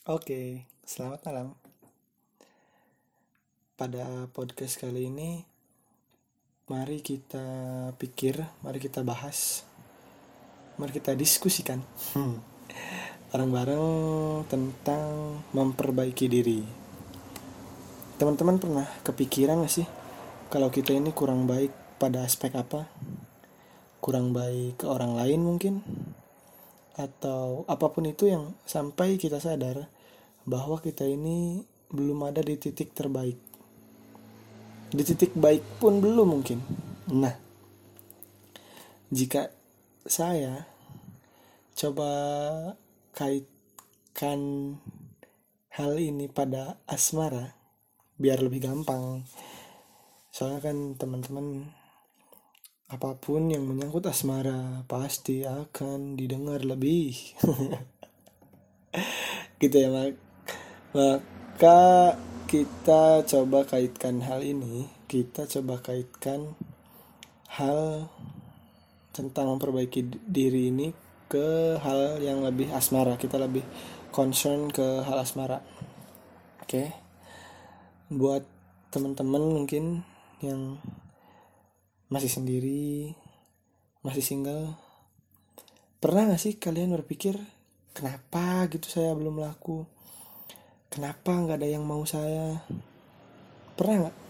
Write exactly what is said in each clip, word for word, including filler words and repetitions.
Oke, selamat malam. Pada podcast kali ini, mari kita pikir, mari kita bahas, mari kita diskusikan hmm, bareng-bareng tentang memperbaiki diri. Teman-teman pernah kepikiran gak sih kalau kita ini kurang baik pada aspek apa? Kurang baik ke orang lain mungkin? Atau apapun itu yang sampai kita sadar bahwa kita ini belum ada di titik terbaik. Di titik baik pun belum mungkin. Nah, jika saya coba kaitkan hal ini pada asmara, biar lebih gampang. Soalnya kan teman-teman, apapun yang menyangkut asmara pasti akan didengar lebih. Gitu ya, Mak. Maka kita coba kaitkan hal ini, kita coba kaitkan hal tentang memperbaiki diri ini ke hal yang lebih asmara. Kita lebih concern ke hal asmara. Oke. Buat teman-teman mungkin yang masih sendiri, masih single, pernah gak sih kalian berpikir, kenapa gitu saya belum laku? Kenapa gak ada yang mau saya? Pernah gak?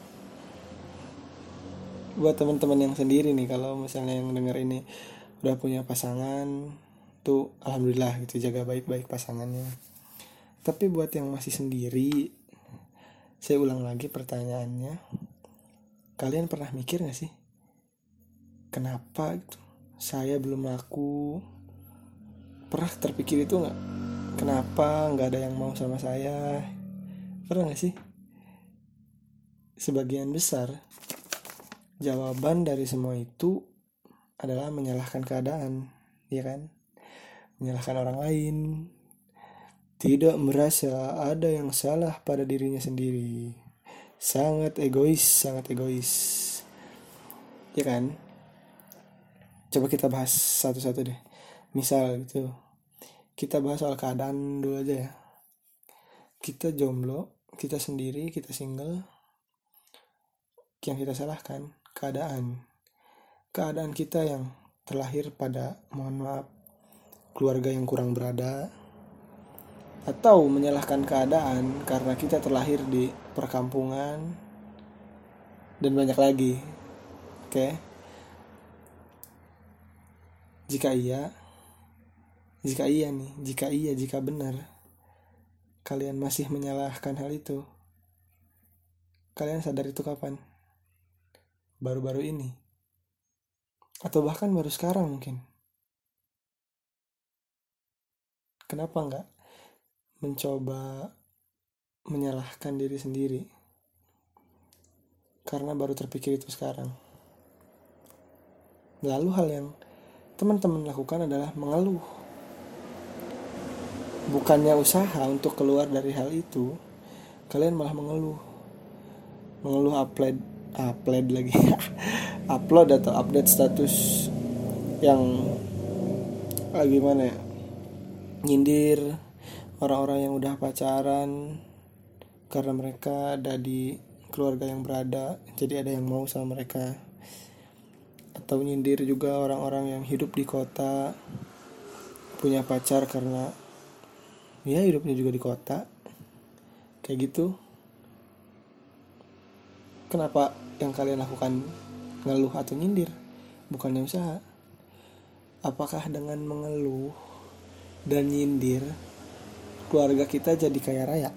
Buat teman-teman yang sendiri nih, kalau misalnya yang denger ini udah punya pasangan, tuh alhamdulillah gitu, jaga baik-baik pasangannya. Tapi buat yang masih sendiri, saya ulang lagi pertanyaannya, kalian pernah mikir gak sih, kenapa gitu saya belum laku? Pernah terpikir itu gak? Kenapa gak ada yang mau sama saya? Pernah gak sih? Sebagian besar jawaban dari semua itu adalah menyalahkan keadaan, ya kan? Menyalahkan orang lain, tidak merasa ada yang salah pada dirinya sendiri. Sangat egois, sangat egois, ya kan? Coba kita bahas satu-satu deh. Misal gitu, kita bahas soal keadaan dulu aja ya. Kita jomblo, kita sendiri, kita single. Yang kita salahkan keadaan. Keadaan kita yang terlahir pada, mohon maaf, keluarga yang kurang berada. Atau menyalahkan keadaan karena kita terlahir di perkampungan. Dan banyak lagi. Oke. Jika iya, jika iya nih, jika iya, jika benar, kalian masih menyalahkan hal itu, kalian sadar itu kapan? Baru-baru ini? Atau bahkan baru sekarang mungkin? Kenapa enggak mencoba menyalahkan diri sendiri? Karena baru terpikir itu sekarang. Lalu hal yang teman-teman lakukan adalah mengeluh. Bukannya usaha untuk keluar dari hal itu, kalian malah mengeluh. Mengeluh upload, upload lagi, upload atau update status yang ah, gimana ya? Nyindir orang-orang yang udah pacaran karena mereka ada di keluarga yang berada, jadi ada yang mau sama mereka. Atau nyindir juga orang-orang yang hidup di kota, punya pacar karena ya hidupnya juga di kota. Kayak gitu. Kenapa yang kalian lakukan ngeluh atau nyindir? Bukannya usaha. Apakah dengan mengeluh dan nyindir keluarga kita jadi kaya raya?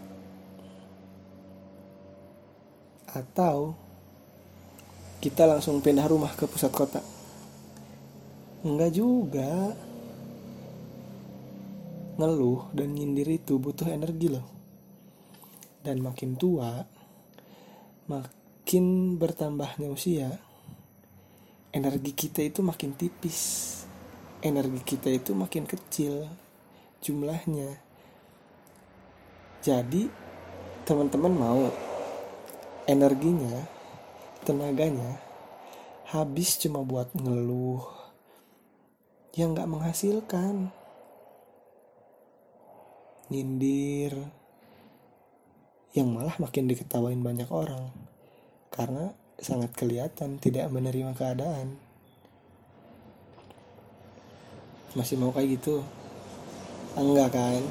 Atau kita langsung pindah rumah ke pusat kota? Enggak juga. Ngeluh dan nyindir itu butuh energi loh. Dan makin tua, makin bertambahnya usia, energi kita itu makin tipis. Energi kita itu makin kecil jumlahnya. Jadi teman-teman mau energinya, tenaganya habis cuma buat ngeluh yang gak menghasilkan. nyindir, yang malah makin diketawain banyak orang karena sangat kelihatan tidak menerima keadaan. Masih mau kayak gitu? Enggak kan?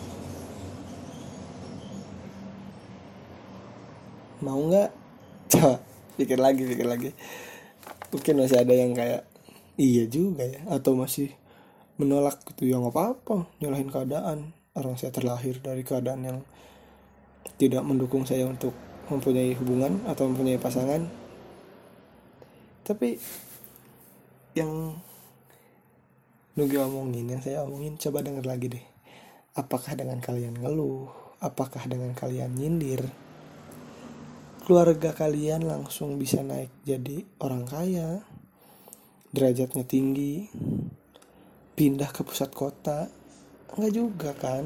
Mau nggak? Coba pikir lagi, pikir lagi. Mungkin masih ada yang kayak iya juga ya, atau masih menolak gitu. Ya nggak apa-apa, nyalahin keadaan. Orang saya terlahir dari keadaan yang tidak mendukung saya untuk mempunyai hubungan atau mempunyai pasangan. Tapi yang Nugi omongin, yang saya omongin, coba denger lagi deh. Apakah dengan kalian ngeluh, apakah dengan kalian nyindir, keluarga kalian langsung bisa naik jadi orang kaya, derajatnya tinggi, pindah ke pusat kota? Enggak juga kan.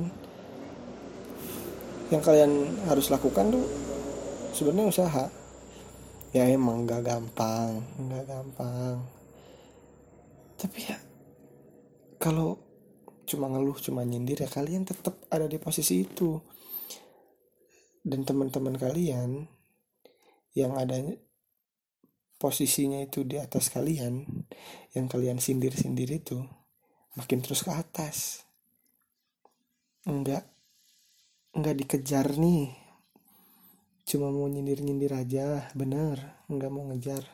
Yang kalian harus lakukan tuh sebenarnya usaha. Ya emang gak gampang, gak gampang. Tapi ya kalau cuma ngeluh, cuma nyindir, ya kalian tetap ada di posisi itu. Dan teman-teman kalian yang adanya posisinya itu di atas kalian, yang kalian sindir-sindir itu, makin terus ke atas. Enggak, enggak dikejar nih. Cuma mau nyindir-nyindir aja, bener, enggak mau ngejar.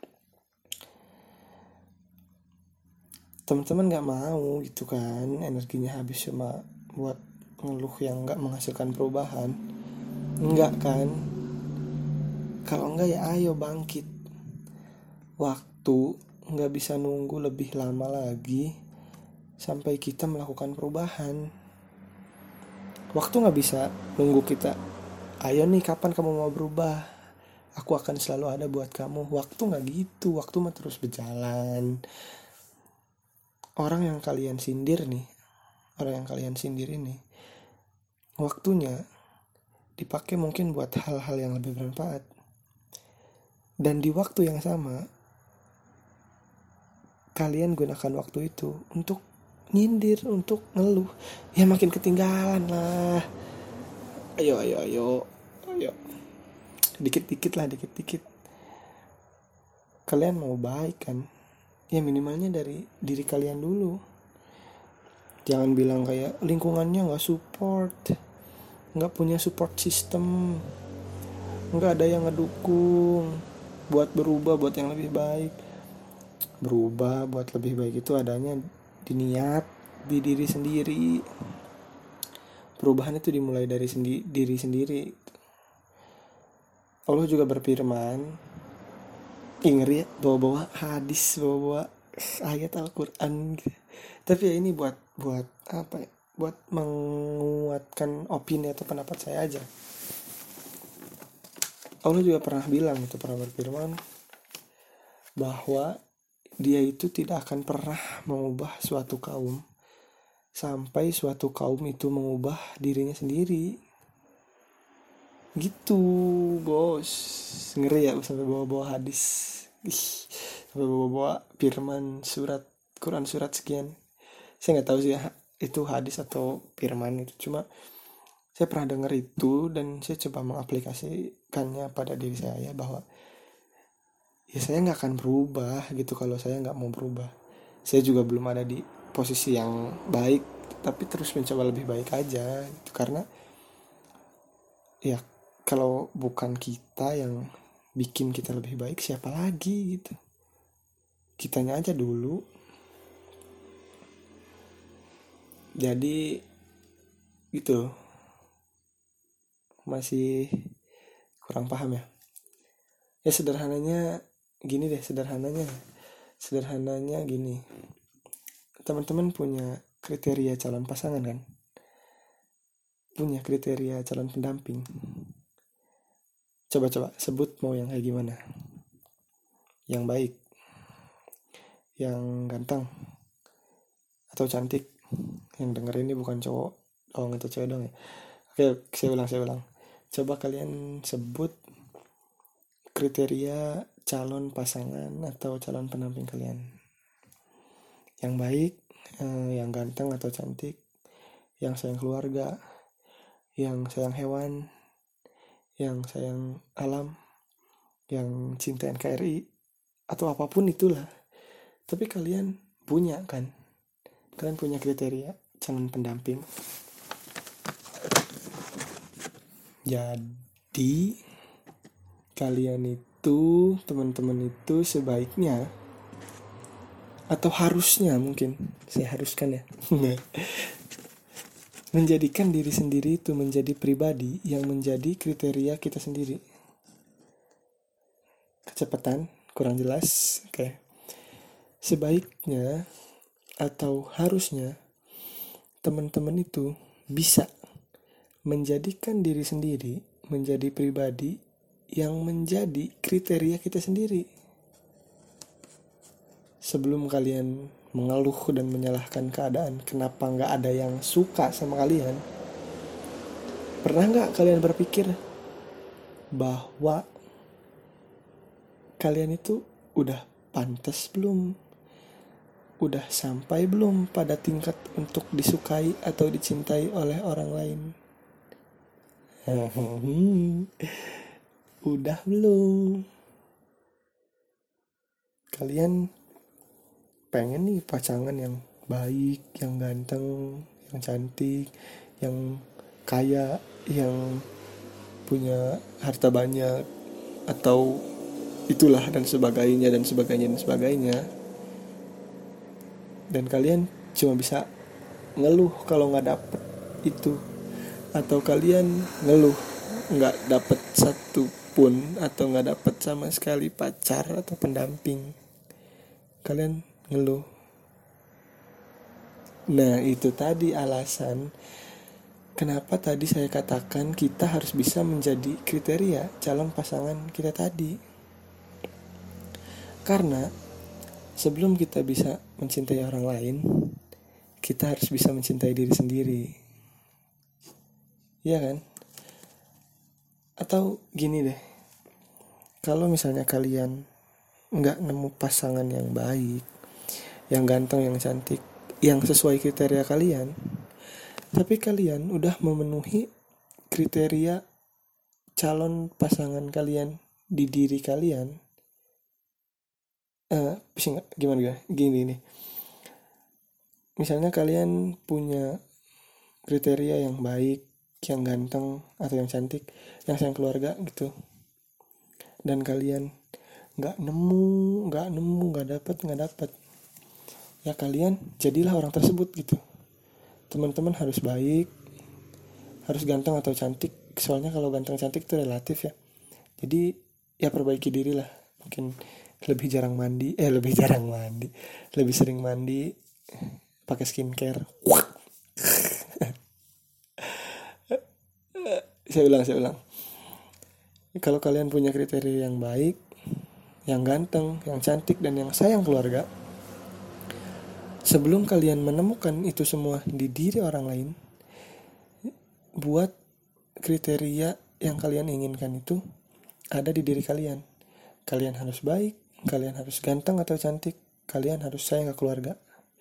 Teman-teman nggak mau gitu kan, energinya habis cuma buat ngeluh yang nggak menghasilkan perubahan. Enggak kan? Kalau enggak ya ayo bangkit. Waktu nggak bisa nunggu lebih lama lagi sampai kita melakukan perubahan. Waktu nggak bisa nunggu kita. Ayo nih, kapan kamu mau berubah? Aku akan selalu ada buat kamu. Waktu nggak gitu. Waktu mah terus berjalan. Orang yang kalian sindir nih, orang yang kalian sindir ini, waktunya dipakai mungkin buat hal-hal yang lebih bermanfaat. Dan di waktu yang sama, kalian gunakan waktu itu untuk nyindir, untuk ngeluh. Ya makin ketinggalan lah. Ayo, ayo, ayo, ayo. Dikit-dikit lah, dikit-dikit. Kalian mau baik kan? Ya minimalnya dari diri kalian dulu. Jangan bilang kayak lingkungannya gak support, gak punya support system, gak ada yang ngedukung buat berubah, buat yang lebih baik. Berubah buat lebih baik itu adanya di niat, di diri sendiri. Perubahan itu dimulai dari sendi- diri sendiri. Allah juga berfirman, ngeri ya, bawa-bawa hadis, bawa-bawa ayat Al-Quran gitu. Tapi ya ini buat buat apa ya, buat menguatkan opini atau pendapat saya aja. Allah juga pernah bilang, itu pernah berfirman bahwa dia itu tidak akan pernah mengubah suatu kaum sampai suatu kaum itu mengubah dirinya sendiri. Gitu bos. Ngeri ya sampai bawa-bawa hadis. Ih, sampai bawa-bawa firman surat Quran surat sekian. Saya nggak tahu sih ya, itu hadis atau firman itu. Cuma saya pernah dengar itu dan saya coba mengaplikasikannya pada diri saya bahwa ya saya nggak akan berubah gitu kalau saya nggak mau berubah. Saya juga belum ada di posisi yang baik, tapi terus mencoba lebih baik aja gitu. Karena ya kalau bukan kita yang bikin kita lebih baik, siapa lagi gitu. Kitanya aja dulu. Jadi gitu. Masih kurang paham ya. Ya sederhananya gini deh, sederhananya. Sederhananya gini. Teman-teman punya kriteria calon pasangan kan? Punya kriteria calon pendamping. Coba-coba sebut mau yang kayak gimana? Yang baik, yang ganteng, atau cantik? Yang denger ini bukan cowok doang atau cewek doang ya. Oke, saya ulang, saya ulang. Coba kalian sebut kriteria calon pasangan atau calon pendamping kalian. Yang baik, eh, yang ganteng atau cantik, yang sayang keluarga, yang sayang hewan, yang sayang alam, yang cinta N K R I, atau apapun itulah. Tapi kalian punya kan? Kalian punya kriteria calon pendamping. Jadi kalian itu, teman-teman itu sebaiknya, atau harusnya mungkin, saya haruskan ya, menjadikan diri sendiri itu menjadi pribadi yang menjadi kriteria kita sendiri. Kecepatan, kurang jelas. Oke. Sebaiknya atau harusnya teman-teman itu bisa menjadikan diri sendiri menjadi pribadi yang menjadi kriteria kita sendiri. Sebelum kalian mengeluh dan menyalahkan keadaan kenapa nggak ada yang suka sama kalian, pernah nggak kalian berpikir bahwa kalian itu udah pantas belum? Udah sampai belum pada tingkat untuk disukai atau dicintai oleh orang lain? Udah belum? Kalian pengen nih pasangan yang baik, yang ganteng, yang cantik, yang kaya, yang punya harta banyak, atau itulah dan sebagainya dan sebagainya dan sebagainya. Dan kalian cuma bisa ngeluh kalau nggak dapet itu, atau kalian ngeluh nggak dapet satu pun, atau nggak dapet sama sekali pacar atau pendamping. Kalian ngeluh. Nah, itu tadi alasan kenapa tadi saya katakan kita harus bisa menjadi kriteria calon pasangan kita tadi. Karena sebelum kita bisa mencintai orang lain, kita harus bisa mencintai diri sendiri. Iya kan? Atau gini deh, kalau misalnya kalian nggak nemu pasangan yang baik, yang ganteng, yang cantik, yang sesuai kriteria kalian, tapi kalian udah memenuhi kriteria calon pasangan kalian di diri kalian, eh, bisa nggak? Gimana gimana? Gini nih, misalnya kalian punya kriteria yang baik, yang ganteng atau yang cantik, yang sayang keluarga gitu, dan kalian nggak nemu, nggak nemu, nggak dapat, nggak dapat, ya kalian jadilah orang tersebut gitu. Teman-teman harus baik, harus ganteng atau cantik. Soalnya kalau ganteng cantik itu relatif ya. Jadi ya perbaiki diri lah. Mungkin lebih jarang mandi, eh lebih jarang mandi, lebih sering mandi, pakai skincare. saya ulang, saya ulang. Kalau kalian punya kriteria yang baik, yang ganteng, yang cantik, dan yang sayang keluarga, sebelum kalian menemukan itu semua di diri orang lain, buat kriteria yang kalian inginkan itu ada di diri kalian. Kalian harus baik, kalian harus ganteng atau cantik, kalian harus sayang ke keluarga.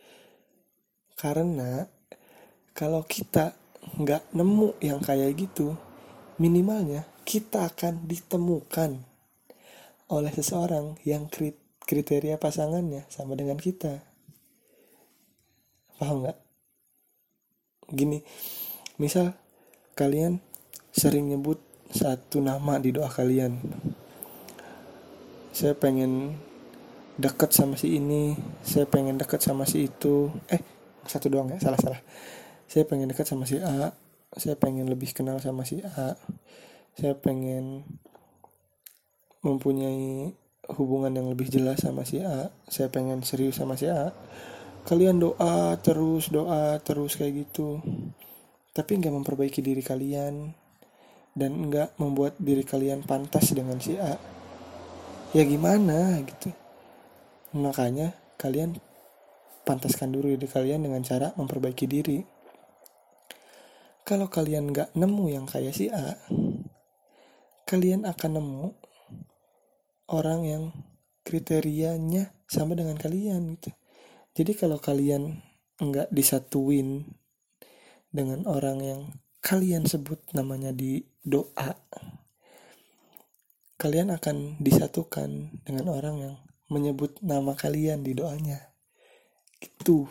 Karena kalau kita nggak nemu yang kayak gitu, minimalnya kita akan ditemukan oleh seseorang yang kriteria pasangannya sama dengan kita. Paham nggak? Gini, misal kalian sering nyebut satu nama di doa kalian. Saya pengen dekat sama si ini, saya pengen dekat sama si itu. Eh, satu doang ya, salah-salah. Saya pengen dekat sama si A, saya pengen lebih kenal sama si A, saya pengen mempunyai hubungan yang lebih jelas sama si A, saya pengen serius sama si A. Kalian doa terus, doa terus kayak gitu, tapi nggak memperbaiki diri kalian dan nggak membuat diri kalian pantas dengan si A. Ya gimana gitu. Makanya kalian pantaskan dulu diri kalian dengan cara memperbaiki diri. Kalau kalian nggak nemu yang kayak si A, kalian akan nemu orang yang kriterianya sama dengan kalian gitu. Jadi kalau kalian nggak disatuin dengan orang yang kalian sebut namanya di doa, kalian akan disatukan dengan orang yang menyebut nama kalian di doanya. Gitu.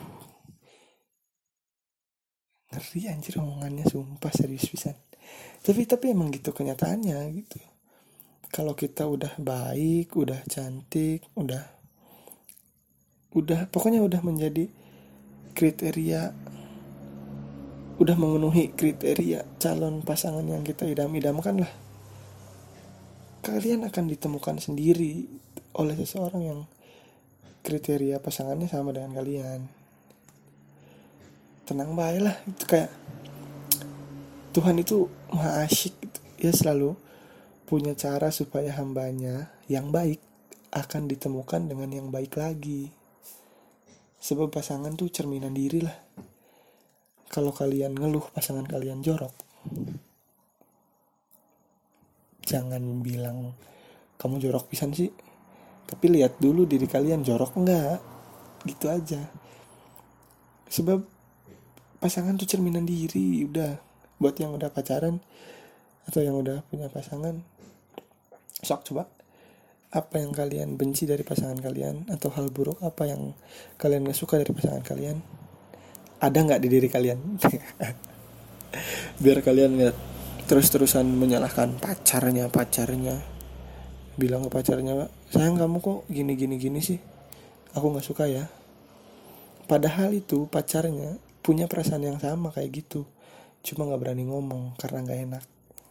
Ngeri anjir omongannya, sumpah serius pisan. Tapi tapi emang gitu kenyataannya gitu. Kalau kita udah baik, udah cantik, udah udah pokoknya udah menjadi kriteria, udah memenuhi kriteria calon pasangan yang kita idam-idamkan lah, kalian akan ditemukan sendiri oleh seseorang yang kriteria pasangannya sama dengan kalian. Tenang baik lah, itu kayak Tuhan itu maha asyik gitu. Dia selalu punya cara supaya hambanya yang baik akan ditemukan dengan yang baik lagi. Sebab pasangan tuh cerminan diri lah. Kalau kalian ngeluh pasangan kalian jorok, jangan bilang kamu jorok pisan sih, tapi lihat dulu diri kalian jorok enggak. Gitu aja. Sebab pasangan tuh cerminan diri. Udah, buat yang udah pacaran atau yang udah punya pasangan, sok coba apa yang kalian benci dari pasangan kalian, atau hal buruk apa yang kalian gak suka dari pasangan kalian, ada gak di diri kalian? Biar kalian lihat. Terus-terusan menyalahkan pacarnya pacarnya bilang ke pacarnya, sayang kamu kok gini gini gini sih, aku gak suka ya. Padahal itu pacarnya punya perasaan yang sama kayak gitu, cuma gak berani ngomong karena gak enak.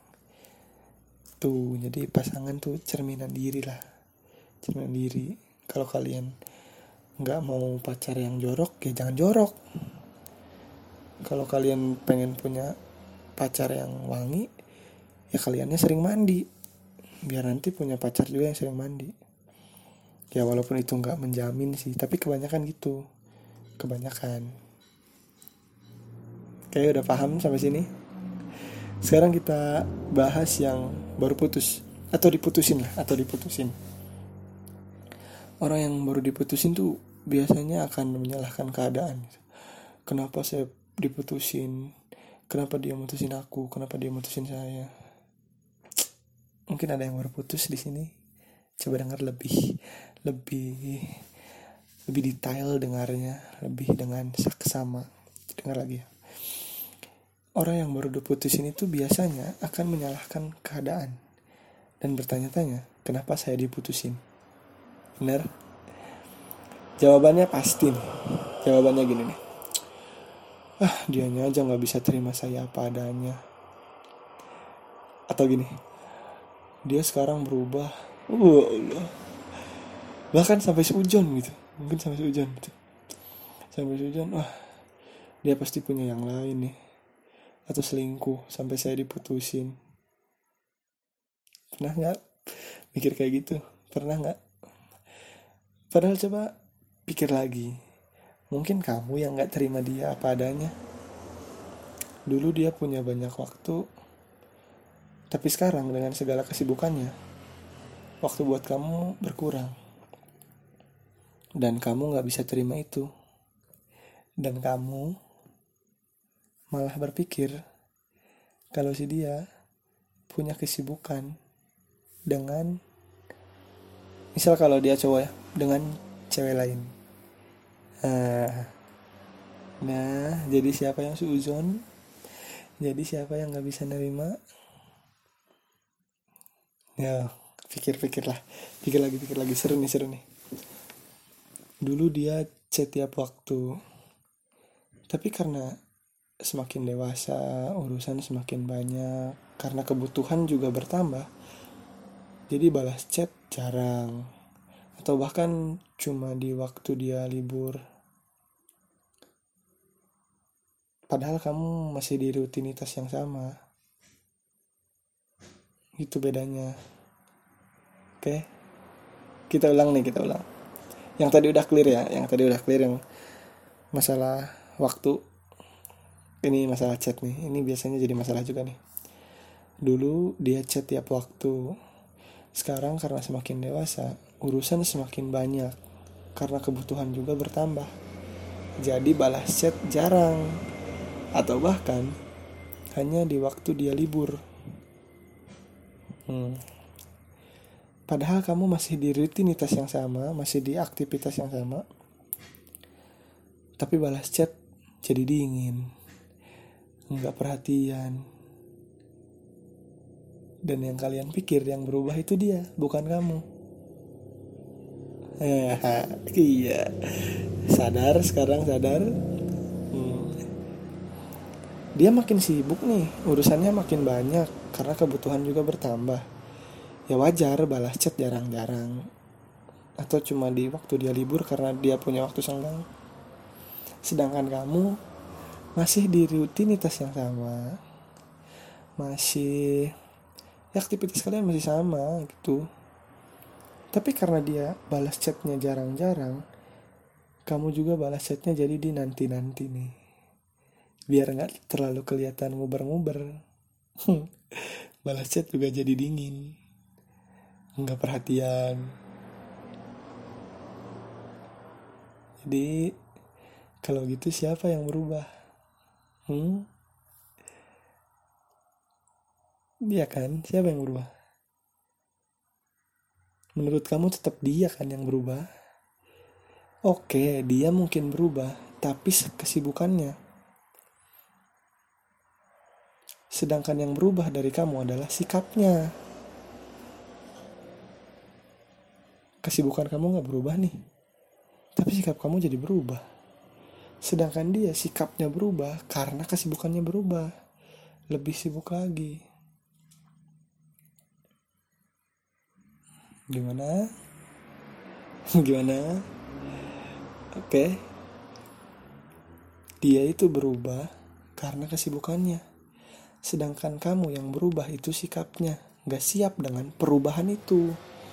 Tuh, jadi pasangan tuh cerminan diri lah. Cerminan diri. Kalau kalian gak mau pacar yang jorok, ya jangan jorok. Kalau kalian pengen punya pacar yang wangi, ya kaliannya sering mandi, biar nanti punya pacar juga yang sering mandi. Ya walaupun itu gak menjamin sih, tapi kebanyakan gitu. Kebanyakan. Kayaknya udah paham sampai sini. Sekarang kita bahas yang baru putus, atau diputusin lah, atau diputusin. Orang yang baru diputusin tuh biasanya akan menyalahkan keadaan. Kenapa saya diputusin? Kenapa dia mutusin aku? Kenapa dia mutusin saya? Mungkin ada yang baru putus di sini. Coba dengar lebih, lebih, lebih detail dengarnya, lebih dengan saksama. Dengar lagi ya. Orang yang baru diputusin itu biasanya akan menyalahkan keadaan dan bertanya-tanya, kenapa saya diputusin? Benar? Jawabannya pasti nih. Jawabannya gini nih. Ah, dianya aja gak bisa terima saya apa adanya. Atau gini, dia sekarang berubah. Uh, Allah. Bahkan sampai seujon gitu. Mungkin sampai seujon gitu. Sampai seujon, wah, dia pasti punya yang lain nih. Atau selingkuh sampai saya diputusin. Pernah gak mikir kayak gitu? Pernah gak? Padahal coba pikir lagi. Mungkin kamu yang gak terima dia apa adanya. Dulu dia punya banyak waktu, tapi sekarang dengan segala kesibukannya, waktu buat kamu berkurang. Dan kamu gak bisa terima itu. Dan kamu malah berpikir kalau si dia punya kesibukan dengan, misal kalau dia cowok ya, dengan cewek lain. Nah, nah jadi siapa yang suuzon? Jadi siapa yang gak bisa nerima? Ya, pikir-pikir lah. Pikir lagi, pikir lagi. Seru nih, seru nih. Dulu dia chat tiap waktu. Tapi karena semakin dewasa, urusan semakin banyak, karena kebutuhan juga bertambah, jadi balas chat jarang, atau bahkan cuma di waktu dia libur. Padahal kamu masih di rutinitas yang sama. Itu bedanya. Oke, kita ulang nih, kita ulang. Yang tadi udah clear ya, yang tadi udah clear yang masalah waktu. Ini masalah chat nih, ini biasanya jadi masalah juga nih. Dulu dia chat tiap waktu. Sekarang karena semakin dewasa, urusan semakin banyak, karena kebutuhan juga bertambah. Jadi balas chat jarang. Atau bahkan hanya di waktu dia libur. hmm. Padahal kamu masih di rutinitas yang sama, masih di aktivitas yang sama, tapi balas chat jadi dingin, nggak perhatian. Dan yang kalian pikir yang berubah itu dia, bukan kamu. Iya, sadar sekarang, sadar. hmm. Dia makin sibuk nih, urusannya makin banyak karena kebutuhan juga bertambah. Ya wajar balas chat jarang-jarang, atau cuma di waktu dia libur karena dia punya waktu senggang. Sedangkan kamu masih di rutinitas yang sama, masih ya aktivitas kalian masih sama gitu. Tapi karena dia balas chatnya jarang-jarang, kamu juga balas chatnya jadi di nanti-nanti nih, biar nggak terlalu kelihatan nguber-nguber. Balas chat juga jadi dingin, nggak perhatian. Jadi kalau gitu siapa yang berubah? Hmm? Dia kan, siapa yang berubah? Menurut kamu tetap dia kan yang berubah? Oke, dia mungkin berubah, tapi kesibukannya. Sedangkan yang berubah dari kamu adalah sikapnya. Kesibukan kamu gak berubah nih, tapi sikap kamu jadi berubah. Sedangkan dia sikapnya berubah karena kesibukannya berubah, lebih sibuk lagi. Gimana? Gimana? Oke. Dia itu berubah karena kesibukannya. Sedangkan kamu yang berubah itu sikapnya, gak siap dengan perubahan itu.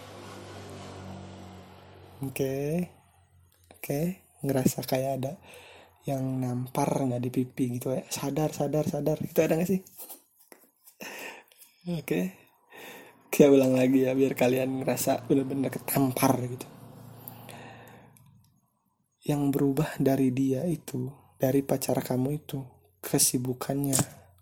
Oke. Oke, ngerasa kayak ada yang nampar nggak di pipi gitu ya, sadar sadar sadar itu ada nggak sih? Oke, kayak ulang lagi ya biar kalian ngerasa bener-bener ketampar gitu. Yang berubah dari dia itu, dari pacar kamu itu, kesibukannya.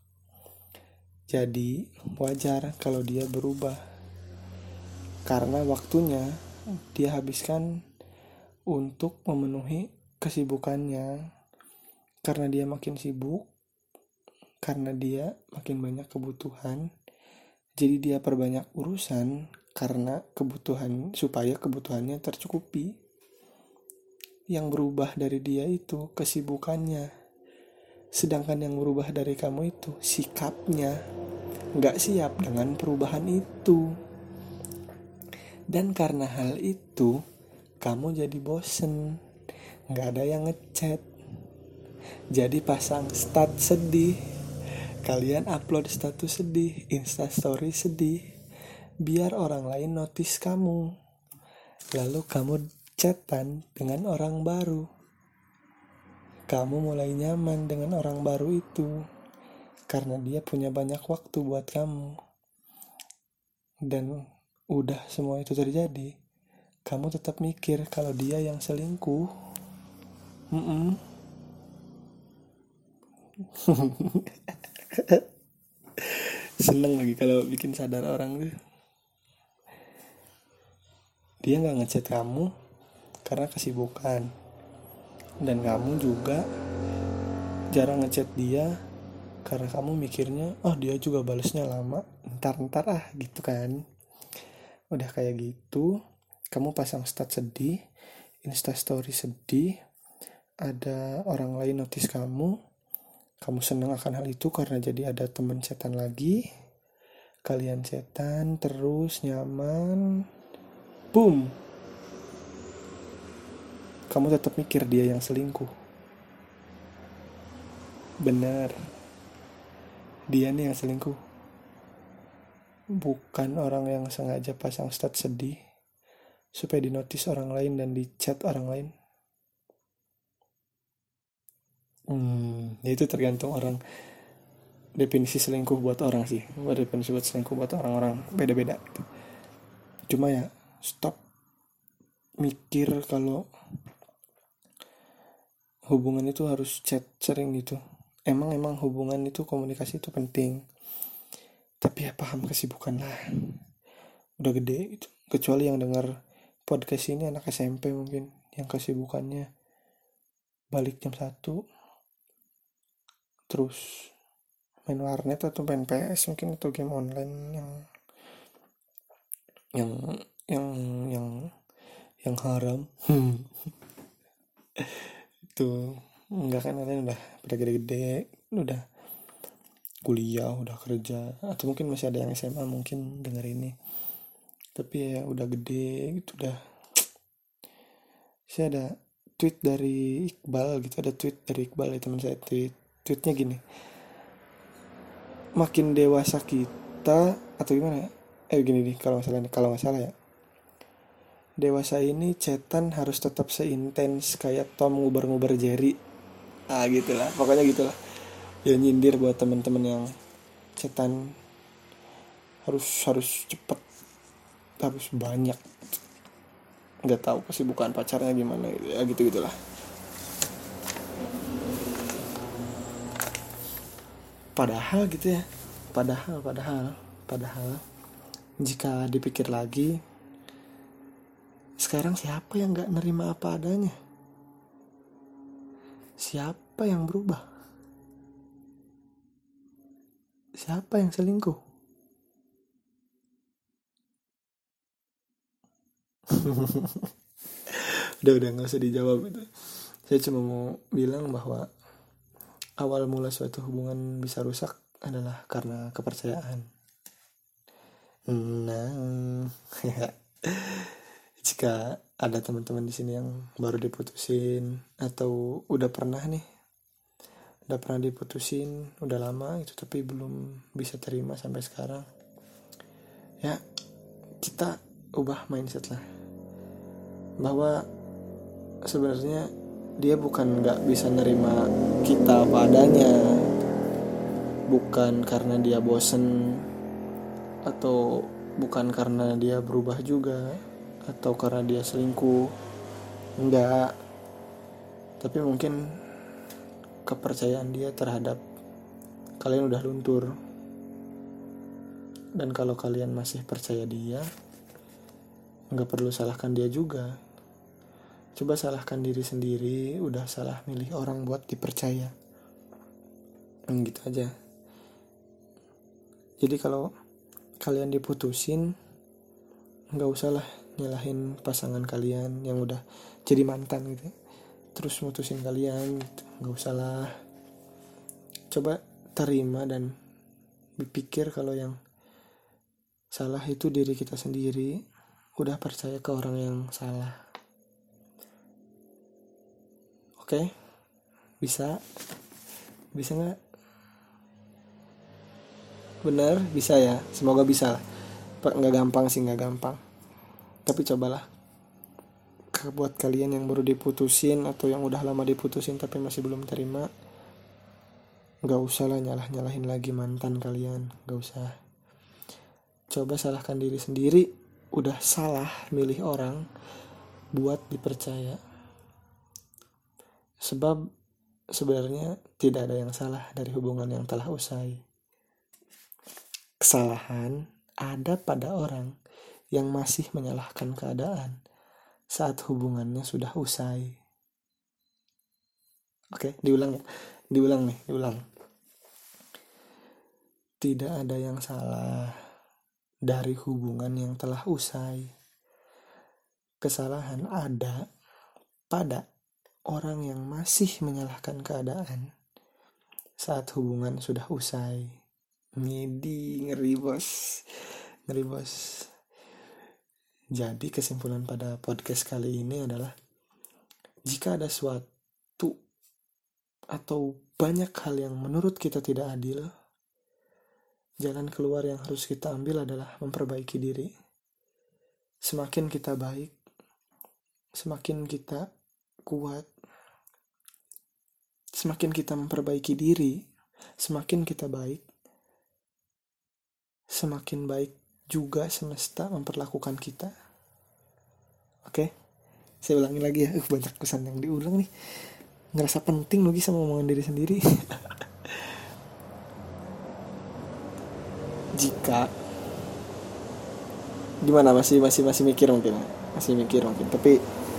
Jadi wajar kalau dia berubah, karena waktunya dia habiskan untuk memenuhi kesibukannya. Karena dia makin sibuk, karena dia makin banyak kebutuhan, jadi dia perbanyak urusan karena kebutuhan, supaya kebutuhannya tercukupi. Yang berubah dari dia itu kesibukannya, sedangkan yang berubah dari kamu itu sikapnya, gak siap dengan perubahan itu. Dan karena hal itu kamu jadi bosen, gak ada yang ngechat, jadi pasang stat sedih. Kalian upload status sedih, instastory sedih, biar orang lain notice kamu. Lalu kamu chatan dengan orang baru. Kamu mulai nyaman dengan orang baru itu karena dia punya banyak waktu buat kamu. Dan udah semua itu terjadi, kamu tetap mikir kalau dia yang selingkuh. Mm-mm. Seneng lagi kalau bikin sadar orang tuh. Dia gak ngechat kamu karena kesibukan, dan kamu juga jarang ngechat dia karena kamu mikirnya, oh dia juga balesnya lama, ntar-ntar ah gitu kan. Udah kayak gitu, kamu pasang stat sedih, instastory sedih, ada orang lain notice kamu. Kamu senang akan hal itu karena jadi ada temen chatan lagi. Kalian chatan terus nyaman. Boom. Kamu tetap mikir dia yang selingkuh. Benar. Dia nih yang selingkuh. Bukan orang yang sengaja pasang stat sedih supaya dinotis orang lain dan di-chat orang lain. Hmm, ya itu tergantung orang. Definisi selingkuh buat orang sih, definisi buat selingkuh buat orang-orang beda-beda gitu. Cuma ya stop mikir kalau hubungan itu harus chat sering gitu. emang emang hubungan itu, komunikasi itu penting, tapi ya paham kesibukan lah, udah gede gitu. Kecuali yang dengar podcast ini anak S M P mungkin, yang kesibukannya balik jam satu terus main warnet atau main P S mungkin, atau game online yang yang yang yang yang haram. Itu enggak kan, kalian udah pada gede-gede, udah kuliah, udah kerja, atau mungkin masih ada yang S M A mungkin denger ini, tapi ya udah gede gitu. Udah, saya ada tweet dari Iqbal gitu, ada tweet dari Iqbal ya, teman saya. Tweet tweetnya gini, makin dewasa kita, atau gimana ya, eh gini nih, kalau nggak salah nih, kalau nggak salah ya, dewasa ini cetan harus tetap seintens kayak Tom nguber-nguber Jerry. Ah gitulah, pokoknya gitulah. Ya nyindir buat teman-teman yang cetan harus harus cepet, harus banyak, nggak tahu kesibukan pacarnya gimana gitu ya, gitu gitulah. Padahal gitu ya, padahal padahal padahal jika dipikir lagi, sekarang siapa yang nggak nerima apa adanya? Siapa yang berubah? Siapa yang selingkuh? udah udah nggak usah dijawab itu. Saya cuma mau bilang bahwa awal mula suatu hubungan bisa rusak adalah karena kepercayaan. Nah, jika ada teman-teman di sini yang baru diputusin atau udah pernah nih, udah pernah diputusin, udah lama itu tapi belum bisa terima sampai sekarang, ya kita ubah mindset lah, bahwa sebenarnya dia bukan nggak bisa nerima kita apa adanya, bukan karena dia bosen, atau bukan karena dia berubah juga, atau karena dia selingkuh, enggak, tapi mungkin kepercayaan dia terhadap kalian udah luntur. Dan kalau kalian masih percaya dia, nggak perlu salahkan dia juga. Coba salahkan diri sendiri, udah salah milih orang buat dipercaya. Hmm, gitu aja. Jadi kalau kalian diputusin, nggak usah lah nyalahin pasangan kalian yang udah jadi mantan gitu, terus mutusin kalian gitu. Nggak usah lah. Coba terima dan berpikir kalau yang salah itu diri kita sendiri, udah percaya ke orang yang salah. Oke, okay? Bisa bisa nggak? Bener, bisa ya, semoga bisa lah. Nggak gampang sih, nggak gampang, tapi cobalah. Buat kalian yang baru diputusin atau yang udah lama diputusin tapi masih belum terima, nggak usah lah nyalah-nyalahin lagi mantan kalian, nggak usah. Coba salahkan diri sendiri, udah salah milih orang buat dipercaya. Sebab sebenarnya tidak ada yang salah dari hubungan yang telah usai. Kesalahan ada pada orang yang masih menyalahkan keadaan saat hubungannya sudah usai. Oke, diulang ya. Diulang nih, diulang. Tidak ada yang salah dari hubungan yang telah usai. Kesalahan ada pada orang yang masih menyalahkan keadaan saat hubungan sudah usai. Ngidi, ngeri bos, ngeri bos. Jadi kesimpulan pada podcast kali ini adalah, jika ada suatu atau banyak hal yang menurut kita tidak adil, jalan keluar yang harus kita ambil adalah memperbaiki diri. Semakin kita baik, semakin kita kuat, semakin kita memperbaiki diri, semakin kita baik, semakin baik juga semesta memperlakukan kita. Oke, saya ulangi lagi ya. Uh, banyak pesan yang diulang nih. Ngerasa penting lagi sama omongan diri sendiri. jika gimana, masih masih masih mikir mungkin masih mikir mungkin tapi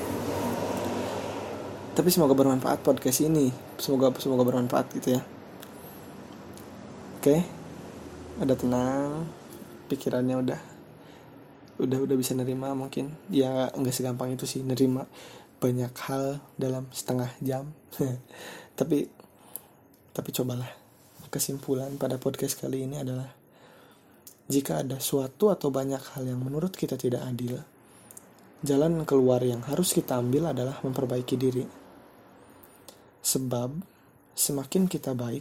tapi semoga bermanfaat podcast ini, semoga semoga bermanfaat gitu ya. Oke, udah tenang, pikirannya udah udah udah bisa nerima mungkin ya, nggak segampang itu sih nerima banyak hal dalam setengah jam. tapi tapi cobalah, kesimpulan pada podcast kali ini adalah jika ada suatu atau banyak hal yang menurut kita tidak adil, jalan keluar yang harus kita ambil adalah memperbaiki diri. Sebab semakin kita baik,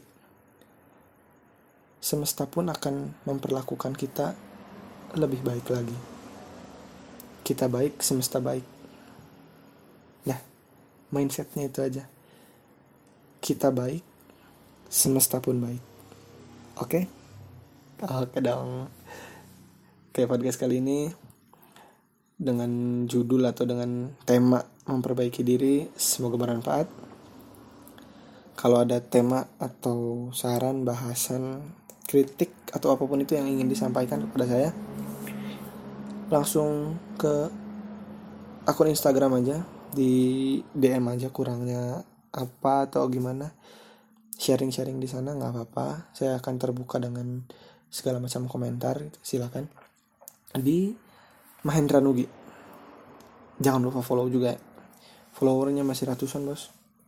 semesta pun akan memperlakukan kita lebih baik lagi. Kita baik, semesta baik. Nah, mindsetnya itu aja. Kita baik, semesta pun baik. Oke? Oke dong. Kayak podcast kali ini dengan judul atau dengan tema memperbaiki diri, semoga bermanfaat. Kalau ada tema atau saran, bahasan, kritik atau apapun itu yang ingin disampaikan kepada saya, langsung ke akun Instagram aja, di D M aja kurangnya apa atau gimana, sharing-sharing di sana nggak apa-apa, saya akan terbuka dengan segala macam komentar, silakan. Di Mahendra Nugi, jangan lupa follow juga ya, followernya masih ratusan bos.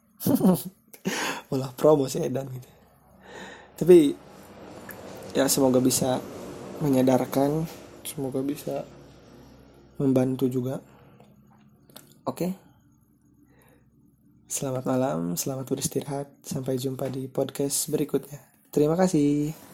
Malah promosi edan gitu. Tapi ya semoga bisa menyadarkan, semoga bisa membantu juga. Oke. Selamat malam, selamat beristirahat. Sampai jumpa di podcast berikutnya. Terima kasih.